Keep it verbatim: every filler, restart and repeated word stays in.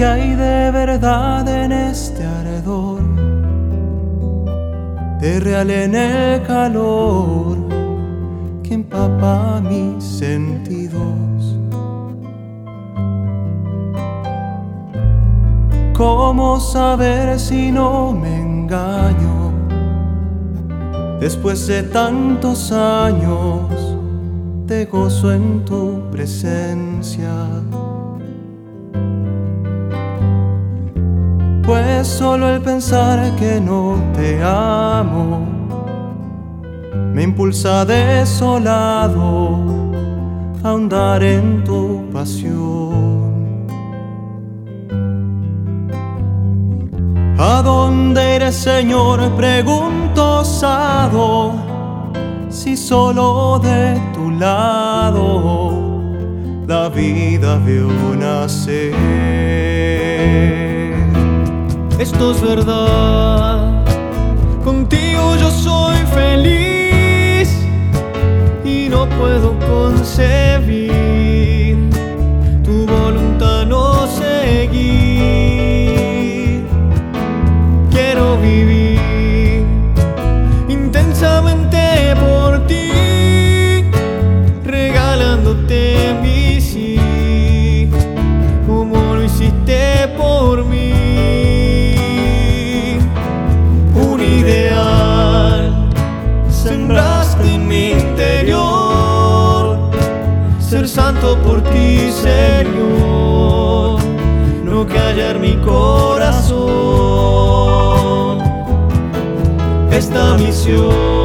¿qué hay de verdad en este ardor? De real en el calor que empapa mis sentidos. ¿Cómo saber si no me engaño? Después de tantos años te gozo en tu presencia. Pues solo el pensar que no te amo me impulsa desolado a ahondar en tu pasión. ¿A dónde iré, Señor?, pregunto osado, si solo de tu lado la vida veo nacer. Esto es verdad, contigo yo soy feliz y no puedo concebir tu voluntad no seguir. Quiero vivir intensamente por ti, regalándote mi sí, como lo hiciste por mí. Sembraste en mi interior ser santo por ti, Señor, no callar mi corazón esta misión.